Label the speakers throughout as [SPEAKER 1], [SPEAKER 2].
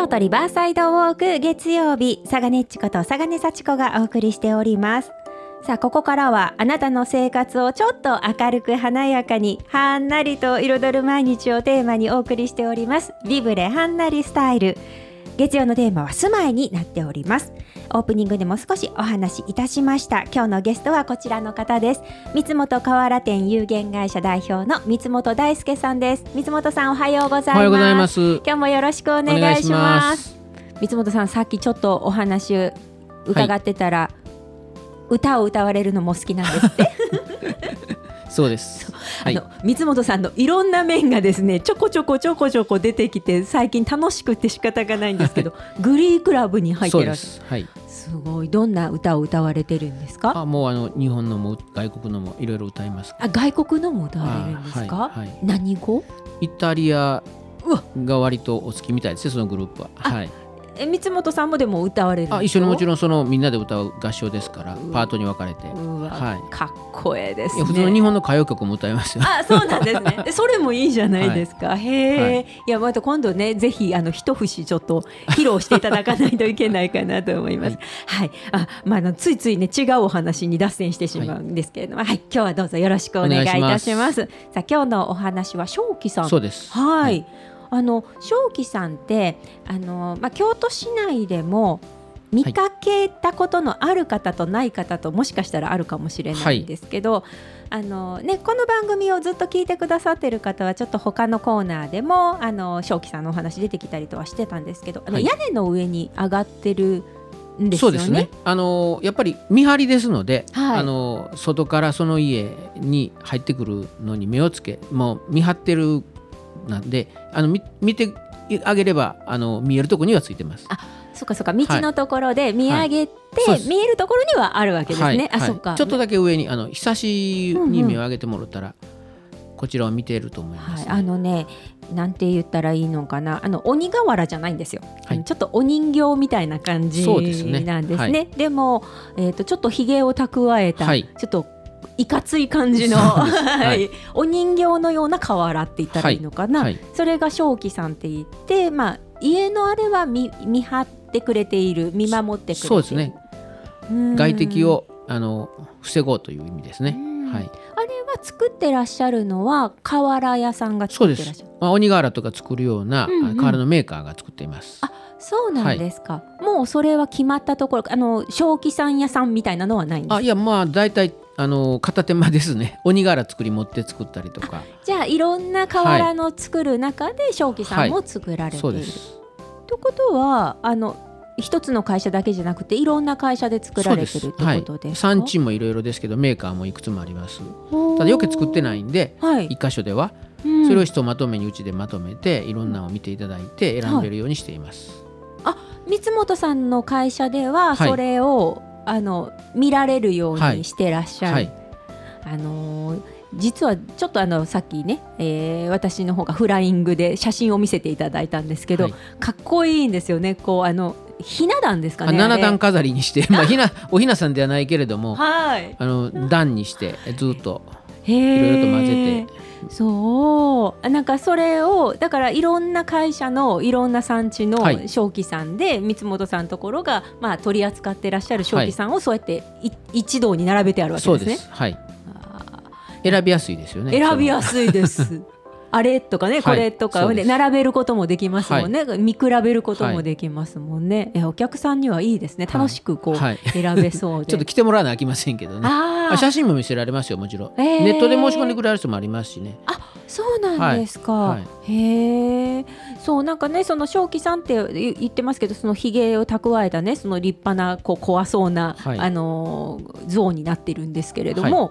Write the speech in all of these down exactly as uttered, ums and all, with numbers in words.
[SPEAKER 1] 京都リバーサイドウォーク月曜日、佐賀ねっちこと佐賀根幸子がお送りしております。さあ、ここからはあなたの生活をちょっと明るく華やかにはんなりと彩る毎日をテーマにお送りしておりますビブレはんなりスタイル。月曜のテーマは住まいになっております。オープニングでも少しお話しいたしました。今日のゲストはこちらの方です。三本河原店有限会社代表の三本大輔さんです。三本さん、おはようございます。
[SPEAKER 2] おはようございます。
[SPEAKER 1] 今日もよろしくお願いします。三本さん、さっきちょっとお話伺ってたら、はい、歌を歌われるのも好きなんですって
[SPEAKER 2] そうです。
[SPEAKER 1] あの、はい、三本さんのいろんな面がですね、ちょこちょこちょこちょこ出てきて、最近楽しくて仕方がないんですけどグリークラブに入ってらっしゃる。そうです、はい、すごい。どんな歌を歌われてるんですか？
[SPEAKER 2] あ、もうあの日本のも外国のもいろいろ歌います。
[SPEAKER 1] あ、外国のも歌われるんですか？はいはい、何語？
[SPEAKER 2] イタリアが割とお好きみたいですね、そのグループは。はい。
[SPEAKER 1] え、三本さんもでも歌われるんですか？
[SPEAKER 2] あ、一緒にもちろんそのみんなで歌う合唱ですから、パートに分かれて。
[SPEAKER 1] うわ、はい、かっこええですね。
[SPEAKER 2] いや、普通の日本の歌謡曲も歌いますよ。
[SPEAKER 1] あ、そうなんですね。それもいいじゃないですか。はい、へえ、はい、いや、また今度ね、ぜひあの一節ちょっと披露していただかないといけないかなと思います。はい、はい、あ、まあ、あのついついね、違うお話に脱線してしまうんですけれども、はい、はい、今日はどうぞよろしくお願いいたします。さあ、今日のお話は正気さん。
[SPEAKER 2] そうです。
[SPEAKER 1] はい、はい、あの正気さんってあの、まあ、京都市内でも見かけたことのある方とない方ともしかしたらあるかもしれないんですけど、はい、あのね、この番組をずっと聞いてくださってる方はちょっと他のコーナーでもあの正気さんのお話出てきたりとはしてたんですけど、あの、はい、屋根の上に上がってるんですよね。そうですね。
[SPEAKER 2] あのやっぱり見張りですので、はい、あの外からその家に入ってくるのに目をつけ、もう見張ってるなんで、あの 見, 見てあげればあの見えるところにはついてます。
[SPEAKER 1] あ、そっかそっか、道のところで見上げて、はい、見えるところにはあるわけですね。はい、あ、はい、そっか。
[SPEAKER 2] ちょっとだけ上にあのひさしに目を上げてもらったら、うんうん、こちらを見ていると思います、ね。はい、
[SPEAKER 1] あのね、なんて言ったらいいのかな、あの鬼瓦じゃないんですよ。はい、ちょっとお人形みたいな感じなんですね。で, すね、はい、でも、えーと、ちょっとひげを蓄えた、はい、ちょっといかつい感じの、はい、お人形のような瓦って言ったらいいのかな、はいはい、それが正気さんって言って、まあ、家のあれは 見, 見張ってくれている、見守ってくれている。そうですね。
[SPEAKER 2] 外敵をあの防ごうという意味ですね。はい、
[SPEAKER 1] あれは作ってらっしゃるのは瓦屋さんが作ってらっしゃる？そうです、まあ、
[SPEAKER 2] 鬼瓦とか作るような、うんうん、瓦のメーカーが作っています。
[SPEAKER 1] あ、そうなんですか。はい、もうそれは決まったところ、あの正気さん屋さんみたいなのはないんですか？あ、
[SPEAKER 2] いや、まあだいたいあの片手間ですね。鬼瓦作り持って作ったりとか。
[SPEAKER 1] じゃあいろんな瓦の作る中で正気さんも作られている、はいはい、そうです。ということはあの一つの会社だけじゃなくていろんな会社で作られてるってことですか？はい、
[SPEAKER 2] 産地もいろいろですけどメーカーもいくつもあります。ただよく作ってないんで、はい、一箇所では、うん、それをひとまとめにうちでまとめていろんなのを見ていただいて選べるようにしています。
[SPEAKER 1] はい、あ、三本さんの会社ではそれを、はい、あの見られるようにしてらっしゃる。はいはい、あのー実はちょっとあのさっきね、えー、私の方がフライングで写真を見せていただいたんですけど、はい、かっこいいんですよね。こうあのひな壇ですかね、
[SPEAKER 2] なな段飾りにして、まあ、ひなおひなさんではないけれども、はい、あの段にしてずっといろいろと混ぜて、
[SPEAKER 1] そうなんかそれをだからいろんな会社のいろんな産地の正気さんで、はい、三本さんのところが、まあ、取り扱ってらっしゃる正気さんをそうやって一堂に並べてあるわけですね。そうです、はい、
[SPEAKER 2] 選びやすいですよね。
[SPEAKER 1] 選びやすいですあれとかね、これとか、はい、で並べることもできますもんね、はい、見比べることもできますもんね、はい、お客さんにはいいですね。楽しくこう、はい、選べそうで
[SPEAKER 2] ちょっと来てもらわなあきませんけどね。あ、写真も見せられますよ、もちろん、えー、ネットで申し込んでくれる人もありますしね。
[SPEAKER 1] あ、そうなんですか、はいはい、へえ。そうなんかね、その正気さんって言ってますけど、そのひげを蓄えたね、その立派なこう怖そうな、はい、あの像になってるんですけれども、はい、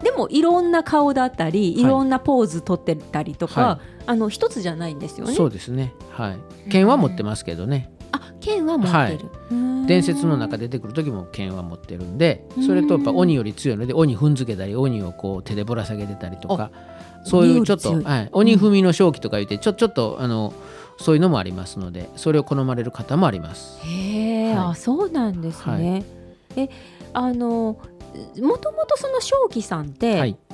[SPEAKER 1] でもいろんな顔だったりいろんなポーズ取ってたりとか、はい、あの一つじゃないんですよね。
[SPEAKER 2] そうですね、はい、剣は持ってますけどね。
[SPEAKER 1] あ、剣は持ってる、はい、
[SPEAKER 2] 伝説の中出てくる時も剣は持ってるんで、それとやっぱ鬼より強いので鬼踏んづけたり鬼をこう手でぶら下げてたりとか、そういうちょっと、はい、鬼踏みの正気とか言ってちょ、ちょっとあのそういうのもありますので、それを好まれる方もあります。
[SPEAKER 1] へー、はい、あ、そうなんですね、はい、えあのもともとその正気さんって、はい、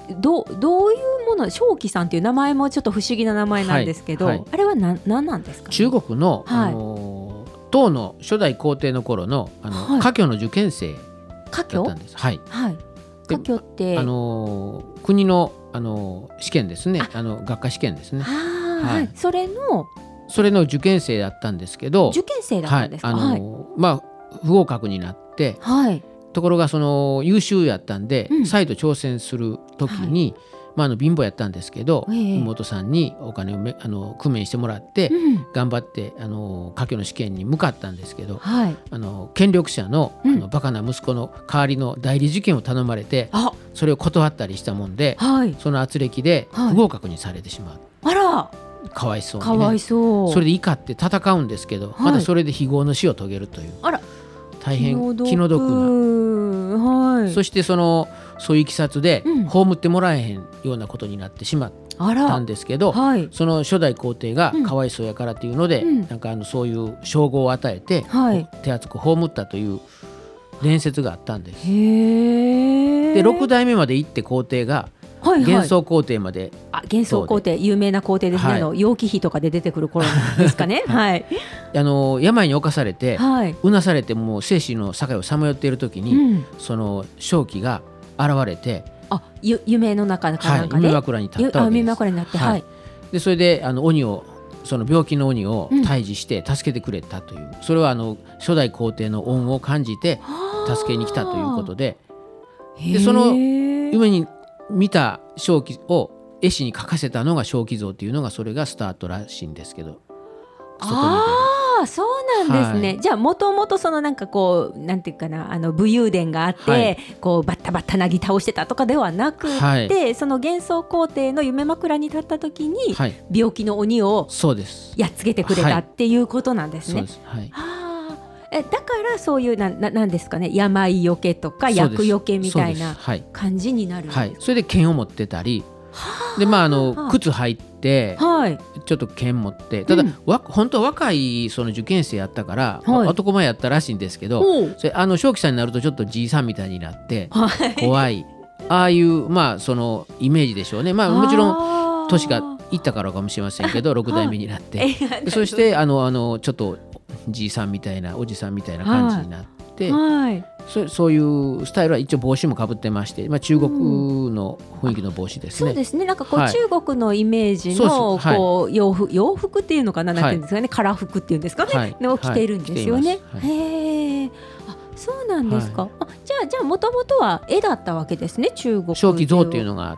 [SPEAKER 1] どうどういうもの、正気さんっていう名前もちょっと不思議な名前なんですけど、はいはい、あれは何なんですかね。
[SPEAKER 2] 中国の、はい、あの唐の初代皇帝の頃のあの、はい、科挙の受験生だったんです。はい、はい、
[SPEAKER 1] 科挙って
[SPEAKER 2] あの国の、あの試験ですね。あの学科試験ですね。
[SPEAKER 1] はい、それの
[SPEAKER 2] それの受験生だったんですけど、
[SPEAKER 1] 受験生だったんですか。
[SPEAKER 2] はい、あの、はい、まあ不合格になって、はい、ところがその優秀やったんで、うん、再度挑戦する時に、はい、まあ、あの貧乏やったんですけど、えー、妹さんにお金をめあの工面してもらって、うん、頑張ってあの科挙の試験に向かったんですけど、はい、あの権力者 の,、うん、あのバカな息子の代わりの代理受験を頼まれて、それを断ったりしたもんで、はい、その圧力で不合格にされてしまう、はい、あらかわいそうに、ね、かわいそう。それで怒って戦うんですけど、はい、またそれで非業の死を遂げるという、あら大変気の毒な、はい、そしてそのそういういきさつで、うん、葬ってもらえへんようなことになってしまったんですけど、はい、その初代皇帝がかわいそうやからというので、うん、なんかあのそういう称号を与えて、はい、手厚く葬ったという伝説があったんです。へでろく代目まで行って皇帝がはいはい、幻想皇帝まで、
[SPEAKER 1] あ幻想皇帝有名な皇帝ですね、はい、あの楊貴妃とかで出てくる頃ですかね、はい、
[SPEAKER 2] あの病に侵されて、はい、うなされてもう生死の境をさまよっている時に、うん、その正気が現れて、
[SPEAKER 1] あゆ夢の中かなんかで、
[SPEAKER 2] はい、夢枕に立ったわけです。夢
[SPEAKER 1] 枕になって、はい、
[SPEAKER 2] でそれであの鬼をその病気の鬼を退治して助けてくれたという、うん、それはあの初代皇帝の恩を感じて助けに来たということで、でその夢に見た正気を絵師に描かせたのが正気像っていうのが、それがスタートらしいんですけど、
[SPEAKER 1] ああそうなんですね、はい、じゃあもともとそのなんかこうなんていうかな、あの武勇伝があって、はい、こうバッタバッタなぎ倒してたとかではなくて、はい、その幻想皇帝の夢枕に立った時に、はい、病気の鬼をやっつけてくれたっていうことなんですね。そうです、はい、えだからそういうなななんですかね、病よけとか厄よけみたいな感じになるんです、はいはい、
[SPEAKER 2] それで剣を持ってたりで、まあ、あの靴履いて、はい、ちょっと剣持って、ただ、うん、わ本当は若いその受験生やったから、はい、男前やったらしいんですけど、それあの正気さんになるとちょっとじいさんみたいになって、はい、怖いああいう、まあ、そのイメージでしょうね。まあ、もちろん年がいったからかもしれませんけどろく代目になって、はい、そしてあのあのちょっとじいさんみたいなおじさんみたいな感じになって、はい、そ, そういうスタイルは一応帽子もかぶってまして、まあ、中国の雰囲気の帽子ですね、
[SPEAKER 1] うん、そうですね、なんかこう、はい、中国のイメージのこう洋服、洋服っていうのかな、なんていうんですかね、はい、カラ服っていうんですかね、はい、のを着ているんですよね、はい、へえ、あそうなんですか、はい、あじゃあじゃあもともとは絵だったわけですね、中国
[SPEAKER 2] 正気像っていうのがあって、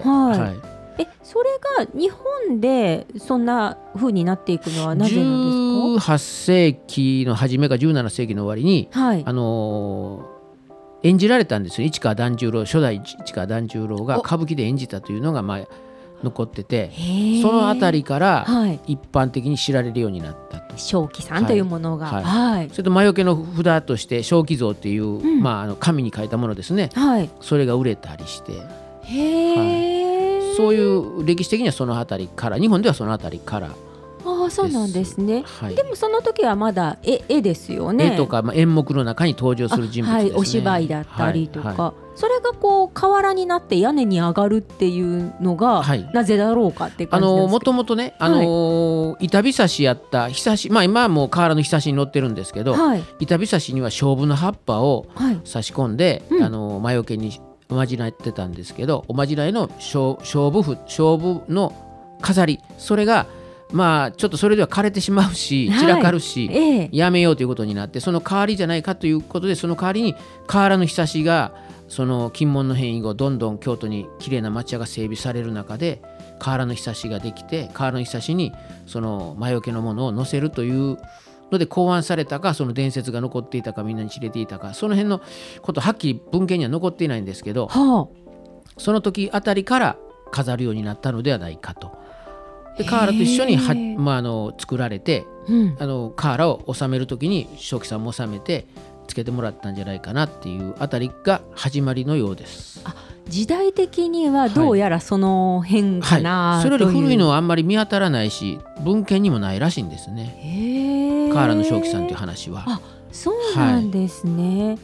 [SPEAKER 2] はいはい、
[SPEAKER 1] えそれが日本でそんな風になっていくのはなぜなんですか。
[SPEAKER 2] じゅうはっ世紀の初めかじゅうなな世紀の終わりに、はい、あのー、演じられたんですよ。市川團十郎、初代市川團十郎が歌舞伎で演じたというのがまあ残ってて、そのあたりから一般的に知られるようになったと、
[SPEAKER 1] 正気さんというものが、はい
[SPEAKER 2] はい、それと魔除けの札として正気像っていう、うん、まあ、あの紙に書いたものですね、はい、それが売れたりして、へー、はい、そういう歴史的にはそのあたりから、日本ではそのあたりから、
[SPEAKER 1] ああそうなんですね、はい、でもその時はまだ 絵, 絵ですよね。
[SPEAKER 2] 絵とか、まあ、演目の中に登場する人物ですね、
[SPEAKER 1] はい、お芝居だったりとか、はいはい、それがこう瓦になって屋根に上がるっていうのが、はい、なぜだろうかっていう感じなんですけど、
[SPEAKER 2] もともとね、あのーはい、板びさしやったひさし、まあ、今はもう瓦のひさしに乗ってるんですけど、はい、板びさしには菖蒲の葉っぱを差し込んで、はい、あのー、魔除けにおまじないってたんですけど、おまじないの菖蒲布、菖蒲の飾り、それがまあちょっとそれでは枯れてしまうし散らかるし、はいええ、やめようということになって、その代わりじゃないかということで、その代わりに瓦のひさしがその金門の変異後どんどん京都にきれいな町屋が整備される中で瓦のひさしができて、瓦のひさしにその魔除けのものを乗せるというので考案されたか、その伝説が残っていたか、みんなに知れていたか、その辺のことはっきり文献には残っていないんですけど、はあ、その時あたりから飾るようになったのではないかと。で瓦と一緒には、まあ、あの作られて、うん、あの瓦を収めるときに正気さんも収めてつけてもらったんじゃないかなっていうあたりが始まりのようです。
[SPEAKER 1] あ、時代的にはどうやらその辺かな、はいはい、
[SPEAKER 2] それより古いのはあんまり見当たらないし文献にもないらしいんですね、瓦の正気さんという話は。
[SPEAKER 1] あ、そうなんですね、はい、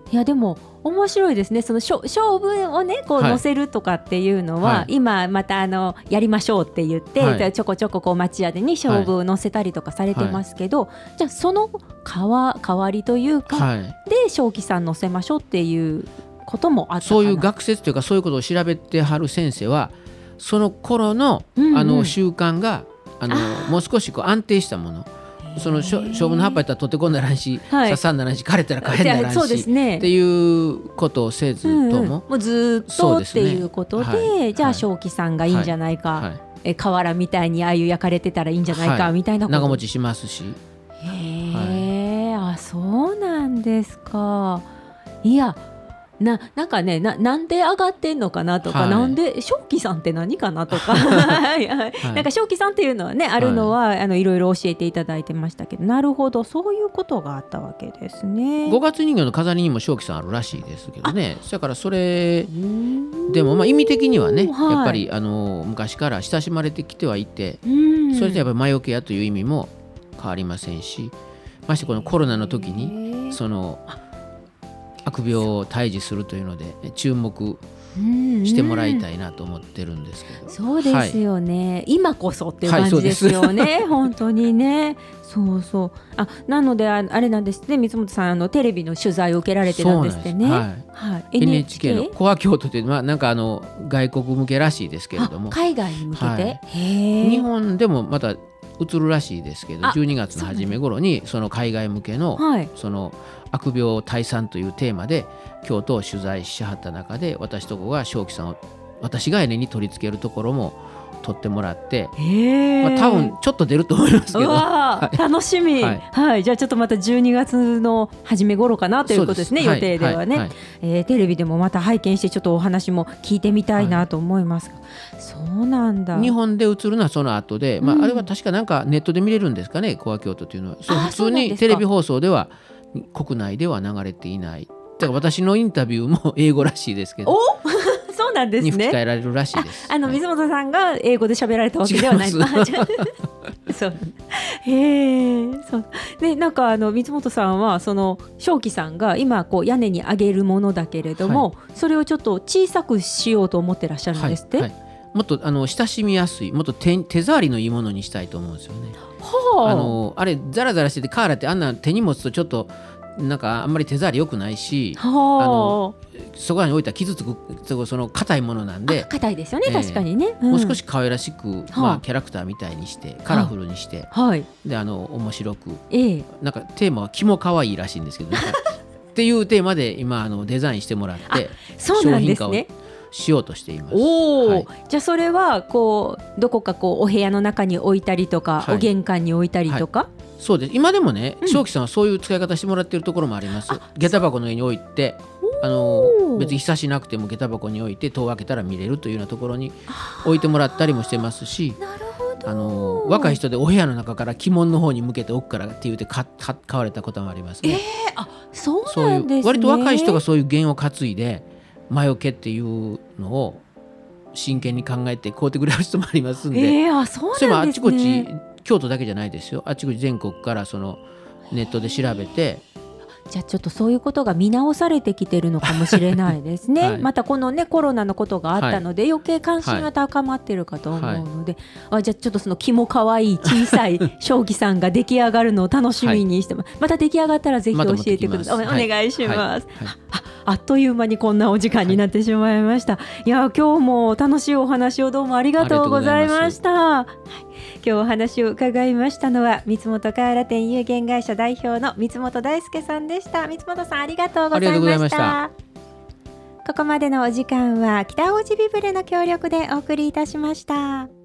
[SPEAKER 1] いやでも面白いですね。その勝負をねこう載せるとかっていうのは、はい、今またあのやりましょうって言って、はい、ちょこちょここう町屋でに勝負を載せたりとかされてますけど、はい、じゃあその代わ、代わりというか、はい、で正気さん載せましょうっていうこともあったかな。
[SPEAKER 2] そういう学説というかそういうことを調べてはる先生はその頃の、うんうん、あの習慣があのもう少しこう安定したもの、その勝負の葉っぱやったら取ってこんだらんし、はい、刺さんだらんし枯れたら枯れんだらんし、ね、っていうことをせずとも、うんうん、も
[SPEAKER 1] うずっとっていうことで、はい、じゃあ正気さんがいいんじゃないか、はいはい、え瓦みたいにああいう焼かれてたらいいんじゃないか、はい、みたいなこと
[SPEAKER 2] 長持ちしますし。
[SPEAKER 1] へえ、はい、あそうなんですか。いやな, なんかね な, なんで上がってんのかなとか、はい、なんで正気さんって何かなとかはい、はい、なんか正気さんっていうのはねあるのは、はい、あのいろいろ教えていただいてましたけど、なるほどそういうことがあったわけですね。
[SPEAKER 2] 五月人形の飾りにも正気さんあるらしいですけどね。だからそれでもまあ意味的にはね、はい、やっぱりあの昔から親しまれてきてはいて、それとやっぱり魔除け屋という意味も変わりませんし、ましてこのコロナの時にその悪病を退治するというので注目してもらいたいなと思ってるんですけど、うんうん、
[SPEAKER 1] そうですよね、はい、今こそっていう感じですよね、はい、本当にね。そうそうあなので あ, あれなんですね、水本さんあのテレビの取材を受けられてたんですってね。はいはい、
[SPEAKER 2] エヌエイチケー のコア京都という、まあ、なんかあの外国向けらしいですけれども、
[SPEAKER 1] 海外に向けて、はい、へ
[SPEAKER 2] 日本でもまた映るらしいですけど、じゅうにがつの初め頃にその海外向けの、はい、その悪病退散というテーマで京都を取材しはった中で、私とこが正気さんを私が屋根に取り付けるところも撮ってもらって、まあ、多分ちょっと出ると思いますけど、
[SPEAKER 1] はい、楽しみ、はいはい、じゃあちょっとまたじゅうにがつの初め頃かなということですね、予定ではね、はいはい、えー、テレビでもまた拝見してちょっとお話も聞いてみたいなと思いますが、はい、そうなんだ。
[SPEAKER 2] 日本で映るのはその後で、まあ、あれは確かなんかネットで見れるんですかね、コア京都というのは。そう普通にテレビ放送では国内では流れていない。だから私のインタビューも英語らしいですけど、
[SPEAKER 1] おそうなんですね、
[SPEAKER 2] に吹き替えられるらしいです。
[SPEAKER 1] ああの水本さんが英語で喋られたわけではない。そうへえ、そうでなんかあの水本さんはその正気さんが今こう屋根に上げるものだけれども、はい、それをちょっと小さくしようと思ってらっしゃるんですって、はいはい、
[SPEAKER 2] もっとあの親しみやすい、もっと 手, 手触りのいいものにしたいと思うんですよね。はあ、あのあれザラザラしててカーラってあんな手に持つとちょっとなんかあんまり手触り良くないし、はあ、あのそこらに置いたら傷つくその硬いものなんで、
[SPEAKER 1] 硬いですよね、えー、確かにね、
[SPEAKER 2] うん、もう少し可愛らしく、まあ、キャラクターみたいにしてカラフルにして、はあ、であの面白く、えー、なんかテーマは気も可愛いらしいんですけど、なんかっていうテーマで今あのデザインしてもらって
[SPEAKER 1] そうなんですね、商品化を
[SPEAKER 2] しようとしています。
[SPEAKER 1] お、はい、じゃあそれはこうどこかこうお部屋の中に置いたりとか、はい、お玄関に置いたりとか、はい、そうです。
[SPEAKER 2] 今でもね、正気さんはそういう使い方してもらっているところもあります。下駄箱の上に置いて、あの別にひさしなくても下駄箱に置いて戸を開けたら見れるというようなところに置いてもらったりもしてますし、
[SPEAKER 1] なるほど、
[SPEAKER 2] あの若い人でお部屋の中から鬼門の方に向けて奥からって言って買われたこともありますね。
[SPEAKER 1] えー、あ、そうなんですね。
[SPEAKER 2] そういう割と若い人がそういう弦を担いで魔除けっていうのを真剣に考えて買うてくれる人もありますんで、
[SPEAKER 1] えー、あ、そうなんですね。
[SPEAKER 2] それもあちこち京都だけじゃないですよ、あちこち全国からそのネットで調べて、
[SPEAKER 1] じゃあちょっとそういうことが見直されてきてるのかもしれないですね、はい、またこのねコロナのことがあったので、はい、余計関心が高まってるかと思うので、はい、あ、じゃあちょっとその気も可愛い小さい正気さんが出来上がるのを楽しみにしてます、はい、また出来上がったらぜひ教えてください、ま、お願いします、はいはいはい、あ, あっという間にこんなお時間になってしまいました、はい、いや今日も楽しいお話をどうもありがとうございました。はい、今日お話を伺いましたのは三本河原店有限会社代表の三本大輔さんでした。三本さんありがとうございました。ここまでのお時間は北大路ビブレの協力でお送りいたしました。